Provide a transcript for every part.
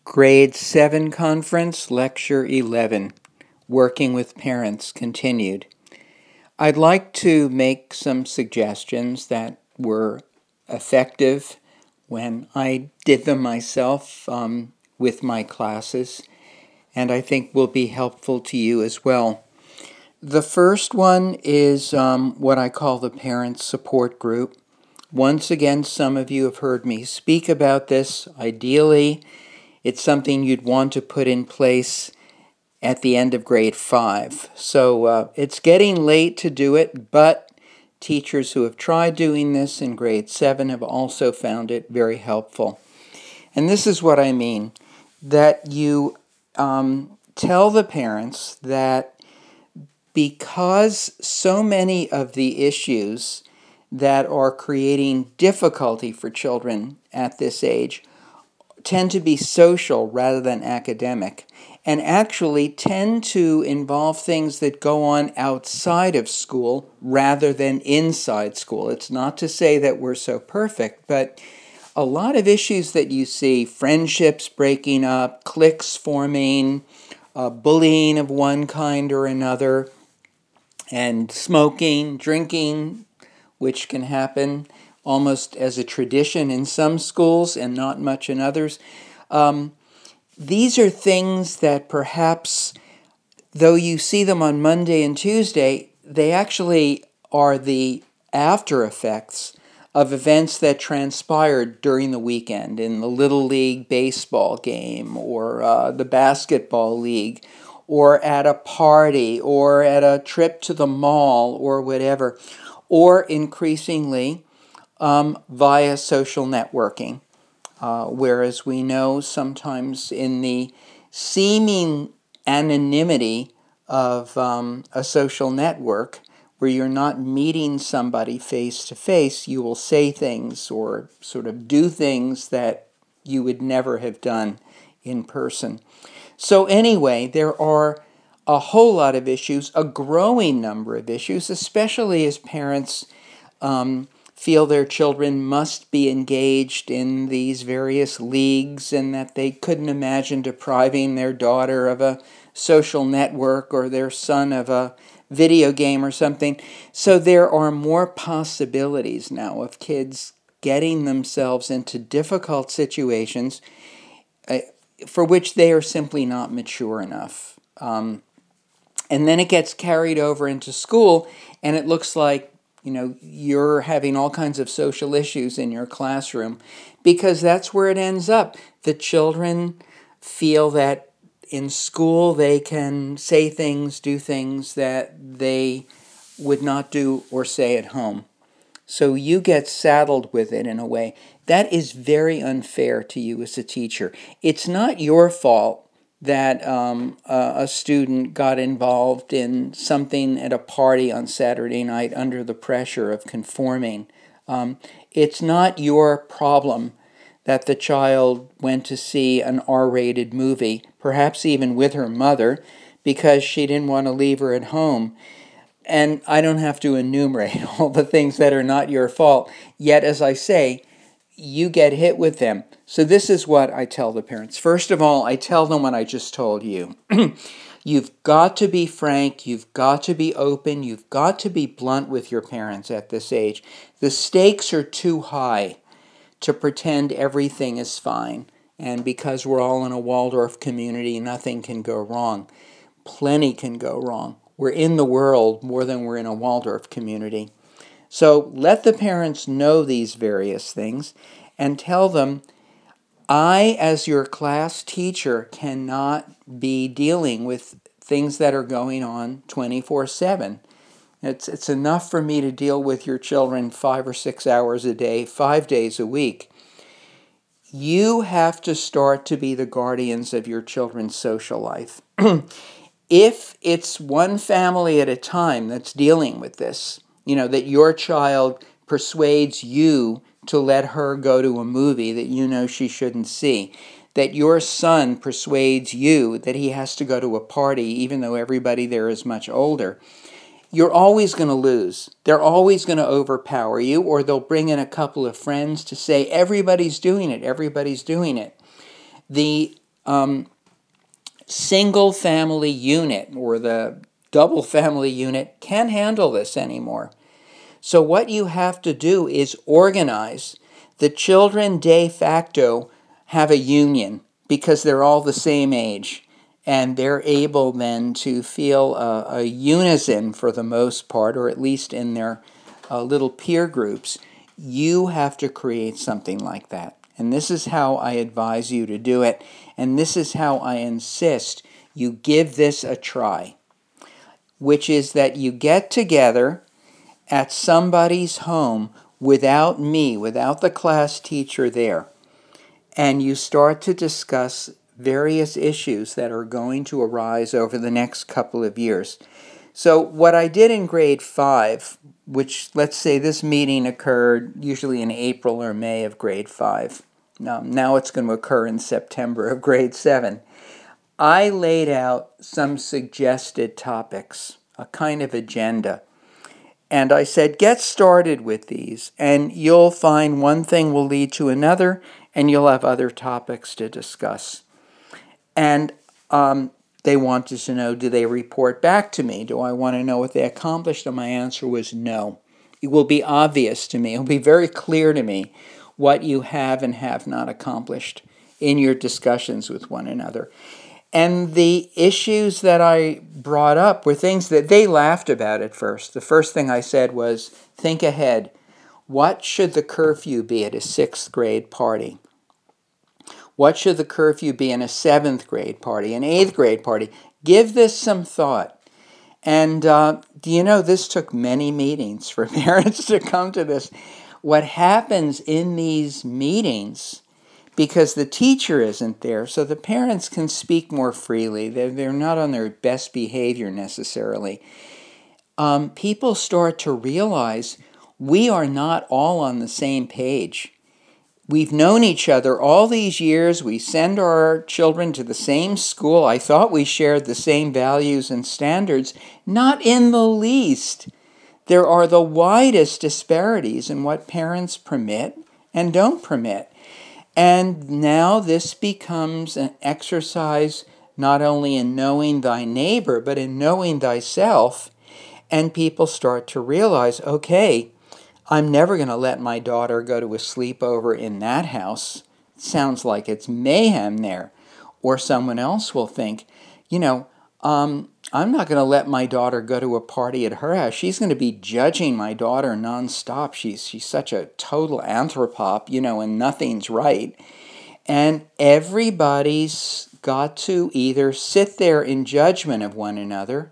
Grade 7 Conference, Lecture 11, Working with Parents, continued. I'd like to make some suggestions that were effective when I did them myself with my classes, and I think will be helpful to you as well. The first one is what I call the Parent Support Group. Once again, some of you have heard me speak about this. Ideally, it's something you'd want to put in place at the end of grade 5. So it's getting late to do it, but teachers who have tried doing this in grade 7 have also found it very helpful. And this is what I mean, that you tell the parents that because so many of the issues that are creating difficulty for children at this age tend to be social rather than academic, and actually tend to involve things that go on outside of school rather than inside school. It's not to say that we're so perfect, but a lot of issues that you see, friendships breaking up, cliques forming, bullying of one kind or another, and smoking, drinking, which can happen almost as a tradition in some schools and not much in others. These are things that perhaps, though you see them on Monday and Tuesday, they actually are the after effects of events that transpired during the weekend in the Little League baseball game or the basketball league or at a party or at a trip to the mall or whatever, or increasingly via social networking. Whereas we know sometimes in the seeming anonymity of a social network, where you're not meeting somebody face to face, you will say things or sort of do things that you would never have done in person. So anyway, there are a whole lot of issues, a growing number of issues, especially as parents feel their children must be engaged in these various leagues and that they couldn't imagine depriving their daughter of a social network or their son of a video game or something. So there are more possibilities now of kids getting themselves into difficult situations for which they are simply not mature enough. And then it gets carried over into school, and it looks like you're having all kinds of social issues in your classroom, because that's where it ends up. The children feel that in school they can say things, do things that they would not do or say at home. So you get saddled with it in a way. That is very unfair to you as a teacher. It's not your fault that a student got involved in something at a party on Saturday night under the pressure of conforming. It's not your problem that the child went to see an R-rated movie, perhaps even with her mother, because she didn't want to leave her at home. And I don't have to enumerate all the things that are not your fault. Yet, as I say, you get hit with them. So this is what I tell the parents. First of all, I tell them what I just told you. You've got to be frank. You've got to be open. You've got to be blunt with your parents at this age. The stakes are too high to pretend everything is fine. And because we're all in a Waldorf community, nothing can go wrong. Plenty can go wrong. We're in the world more than we're in a Waldorf community. So let the parents know these various things and tell them, I, as your class teacher, cannot be dealing with things that are going on 24/7. It's enough for me to deal with your children 5 or 6 hours a day, 5 days a week. You have to start to be the guardians of your children's social life. If it's one family at a time that's dealing with this, that your child persuades you to let her go to a movie that you know she shouldn't see, that your son persuades you that he has to go to a party even though everybody there is much older, you're always going to lose. They're always going to overpower you, or they'll bring in a couple of friends to say, everybody's doing it, everybody's doing it. The single family unit or the double family unit can't handle this anymore. So what you have to do is organize. The children de facto have a union because they're all the same age, and they're able then to feel a unison for the most part, or at least in their little peer groups. You have to create something like that. And this is how I advise you to do it, and this is how I insist you give this a try, which is that you get together at somebody's home without me, without the class teacher there, and you start to discuss various issues that are going to arise over the next couple of years. So what I did in grade 5, which let's say this meeting occurred usually in April or May of grade 5. Now it's going to occur in September of grade 7. I laid out some suggested topics, a kind of agenda. And I said, get started with these, and you'll find one thing will lead to another, and you'll have other topics to discuss. And they wanted to know, do they report back to me? Do I want to know what they accomplished? And my answer was no. It will be obvious to me. It will be very clear to me what you have and have not accomplished in your discussions with one another. And the issues that I brought up were things that they laughed about at first. The first thing I said was, think ahead. What should the curfew be at a 6th grade party? What should the curfew be in a 7th grade party, an 8th grade party? Give this some thought. And do you know, this took many meetings for parents to come to this. What happens in these meetings, because the teacher isn't there, so the parents can speak more freely. They're not on their best behavior necessarily. People start to realize we are not all on the same page. We've known each other all these years. We send our children to the same school. I thought we shared the same values and standards. Not in the least. There are the widest disparities in what parents permit and don't permit. And now this becomes an exercise not only in knowing thy neighbor, but in knowing thyself. And people start to realize, okay, I'm never going to let my daughter go to a sleepover in that house. It sounds like it's mayhem there. Or someone else will think, I'm not going to let my daughter go to a party at her house. She's going to be judging my daughter nonstop. She's such a total anthropop, and nothing's right. And everybody's got to either sit there in judgment of one another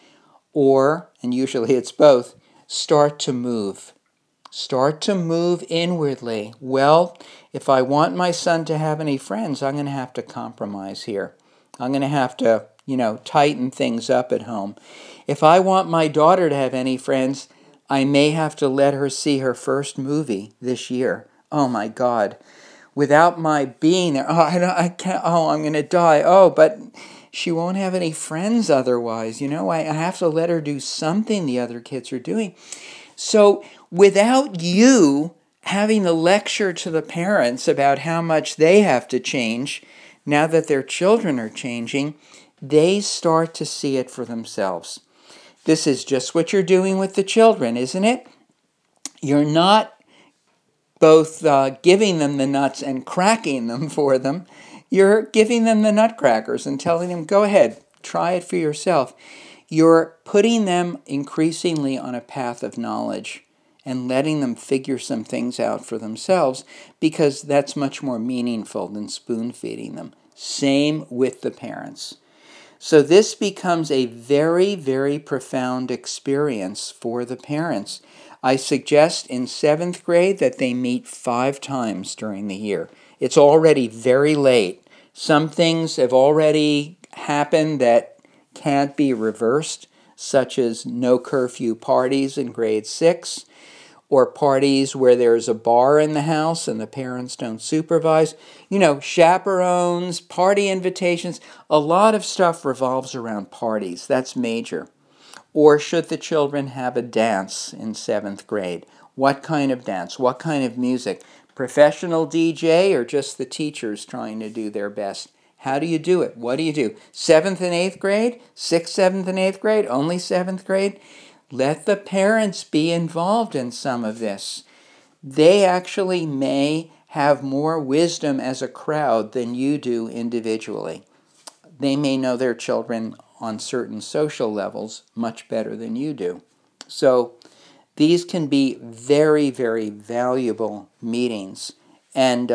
or, and usually it's both, start to move. Start to move inwardly. Well, if I want my son to have any friends, I'm going to have to compromise here. I'm going to have to, tighten things up at home. If I want my daughter to have any friends, I may have to let her see her first movie this year. Oh my God. Without my being there, I can't, I'm going to die. But she won't have any friends otherwise. I have to let her do something the other kids are doing. So without you having the lecture to the parents about how much they have to change, now that their children are changing, they start to see it for themselves. This is just what you're doing with the children, isn't it? You're not both giving them the nuts and cracking them for them. You're giving them the nutcrackers and telling them, go ahead, try it for yourself. You're putting them increasingly on a path of knowledge and letting them figure some things out for themselves, because that's much more meaningful than spoon-feeding them. Same with the parents. So this becomes a very, very profound experience for the parents. I suggest in 7th grade that they meet 5 times during the year. It's already very late. Some things have already happened that can't be reversed, such as no curfew parties in grade 6, or parties where there's a bar in the house and the parents don't supervise. Chaperones, party invitations, a lot of stuff revolves around parties. That's major. Or should the children have a dance in 7th grade? What kind of dance? What kind of music? Professional DJ or just the teachers trying to do their best? How do you do it? What do you do? 7th and 8th grade? 6th, 7th, and 8th grade? Only 7th grade? Let the parents be involved in some of this. They actually may have more wisdom as a crowd than you do individually. They may know their children on certain social levels much better than you do. So these can be very, very valuable meetings. And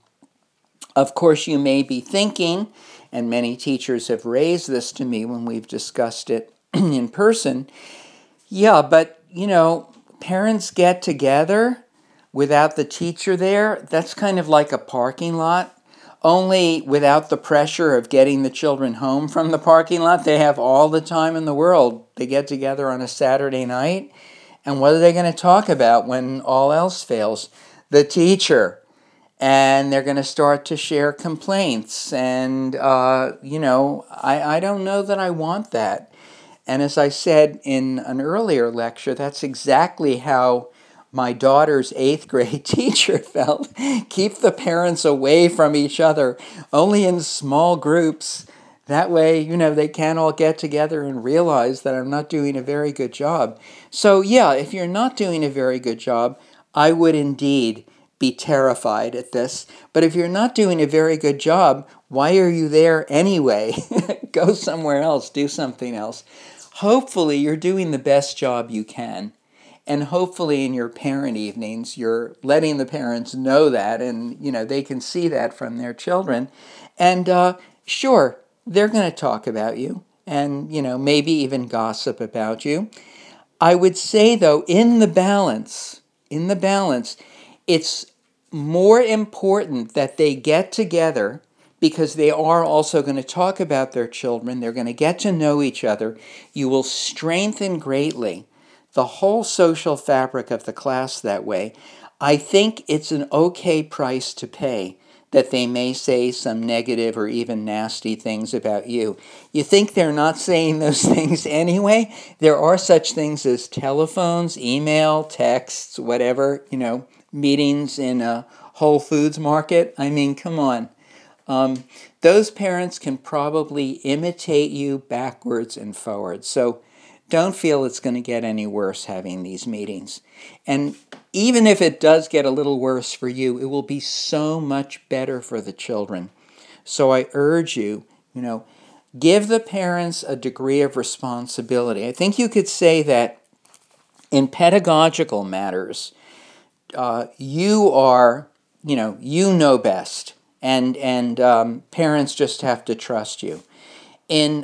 of course, you may be thinking, and many teachers have raised this to me when we've discussed it in person, yeah, but, parents get together without the teacher there. That's kind of like a parking lot, only without the pressure of getting the children home from the parking lot. They have all the time in the world. They get together on a Saturday night, and what are they going to talk about when all else fails? The teacher. And they're going to start to share complaints. And, I don't know that I want that. And as I said in an earlier lecture, that's exactly how my daughter's 8th grade teacher felt. Keep the parents away from each other, only in small groups. That way, they can't all get together and realize that I'm not doing a very good job. So yeah, if you're not doing a very good job, I would indeed be terrified at this. But if you're not doing a very good job, why are you there anyway? Go somewhere else, do something else. Hopefully you're doing the best job you can. And hopefully in your parent evenings, you're letting the parents know that, and they can see that from their children. And sure, they're going to talk about you and maybe even gossip about you. I would say, though, in the balance, it's more important that they get together, because they are also going to talk about their children. They're going to get to know each other. You will strengthen greatly the whole social fabric of the class that way. I think it's an okay price to pay that they may say some negative or even nasty things about you. You think they're not saying those things anyway? There are such things as telephones, email, texts, whatever, meetings in a Whole Foods market. I mean, come on. Those parents can probably imitate you backwards and forwards. So don't feel it's going to get any worse having these meetings. And even if it does get a little worse for you, it will be so much better for the children. So I urge you, give the parents a degree of responsibility. I think you could say that in pedagogical matters, you are, you know best. And parents just have to trust you. In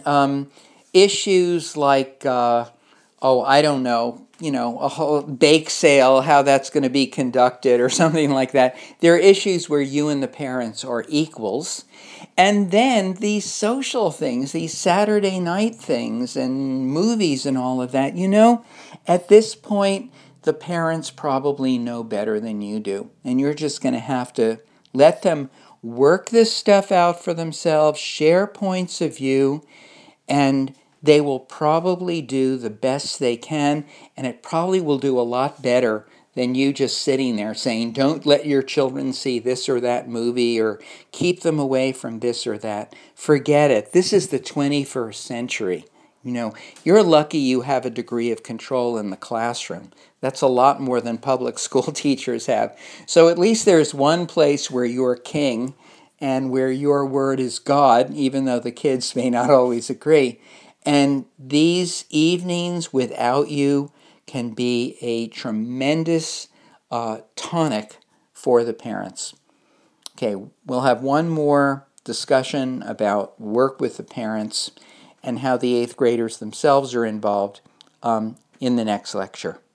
issues like, I don't know, a whole bake sale, how that's going to be conducted or something like that. There are issues where you and the parents are equals. And then these social things, these Saturday night things and movies and all of that, at this point, the parents probably know better than you do. And you're just going to have to let them work this stuff out for themselves, share points of view, and they will probably do the best they can, and it probably will do a lot better than you just sitting there saying, don't let your children see this or that movie, or keep them away from this or that. Forget it. This is the 21st century. You're lucky you have a degree of control in the classroom. That's a lot more than public school teachers have. So at least there's one place where you're king and where your word is God, even though the kids may not always agree. And these evenings without you can be a tremendous tonic for the parents. Okay, we'll have one more discussion about work with the parents and how the 8th graders themselves are involved in the next lecture.